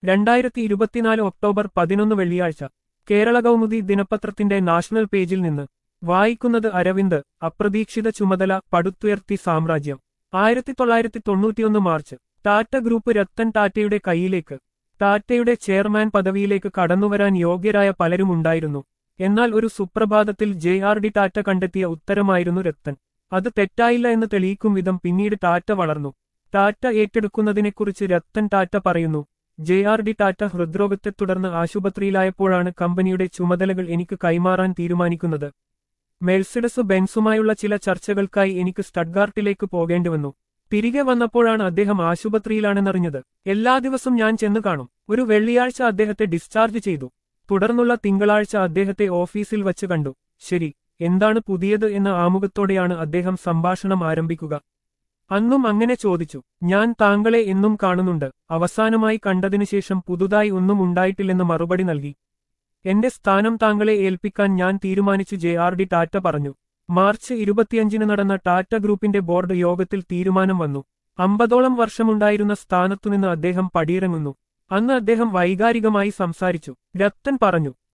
2024 October 11 വെള്ളിയാഴ്ച കേരള കൗമുദി ദിനപത്രത്തിന്റെ national പേജിൽ നിന്ന് വായിക്കുന്നത് അരവിന്ദ്. അപ്രതീക്ഷിത ചുമതല പടുത്തുയർത്തി സാമ്രാജ്യം. 1991 മാർച്ച്. ടാറ്റ ഗ്രൂപ്പ് രത്തൻ ടാറ്റയുടെ കൈയിലേക്ക്. ടാറ്റയുടെ ചെയർമാൻ പദവിയിലേക്ക് കടന്നുവരാൻ യോഗ്യരായ പലരുമുണ്ടായിരുന്നു. എന്നാൽ ഒരു സുപ്രഭാതത്തിൽ JRD ടാറ്റ കണ്ടെത്തിയ ഉത്തരമായിരുന്നു രത്തൻ. അത് തെറ്റായില്ല എന്ന് തെളിയിക്കും വിധം പിന്നീട് ടാറ്റ വളർന്നു. ടാറ്റ ഏറ്റെടുക്കുന്നതിനെക്കുറിച്ച് രത്തൻ ടാറ്റ പറയുന്നു. JRD ടാറ്റ ഹൃദ്രോഗത്തെ തുടർന്ന് ആശുപത്രിയിലായപ്പോഴാണ് കമ്പനിയുടെ ചുമതലകൾ എനിക്ക് കൈമാറാൻ തീരുമാനിക്കുന്നത്. മെഴ്സിഡസ് ബെൻസുമായുള്ള ചില ചർച്ചകൾക്കായി എനിക്ക് സ്റ്റഡ്ഗാർട്ടിലേക്ക് പോകേണ്ടിവന്നു. തിരികെ വന്നപ്പോഴാണ് അദ്ദേഹം ആശുപത്രിയിലാണെന്നറിഞ്ഞത്. എല്ലാ ദിവസം ഞാൻ ചെന്നു കാണും. ഒരു വെള്ളിയാഴ്ച അദ്ദേഹത്തെ ഡിസ്ചാർജ് ചെയ്തു. തുടർന്നുള്ള തിങ്കളാഴ്ച അദ്ദേഹത്തെ ഓഫീസിൽ വച്ച് കണ്ടു. ശരി, എന്താണ് പുതിയത് എന്ന ആമുഖത്തോടെയാണ് അദ്ദേഹം സംഭാഷണം ആരംഭിക്കുക. അന്നും അങ്ങനെ ചോദിച്ചു. ഞാൻ താങ്കളെ എന്നും കാണുന്നുണ്ട്. അവസാനമായി കണ്ടതിനുശേഷം പുതുതായി ഒന്നും ഉണ്ടായിട്ടില്ലെന്ന് മറുപടി നൽകി. എന്റെ സ്ഥാനം താങ്കളെ ഏൽപ്പിക്കാൻ ഞാൻ തീരുമാനിച്ചു, JRD ടാറ്റ പറഞ്ഞു. മാർച്ച് 25 നടന്ന ടാറ്റ ഗ്രൂപ്പിന്റെ ബോർഡ് യോഗത്തിൽ തീരുമാനം വന്നു. 50ഓളം വർഷമുണ്ടായിരുന്ന സ്ഥാനത്തുനിന്ന് അദ്ദേഹം പടിയിറങ്ങുന്നു. അന്ന് അദ്ദേഹം വൈകാരികമായി സംസാരിച്ചു. രത്തൻ പറഞ്ഞു,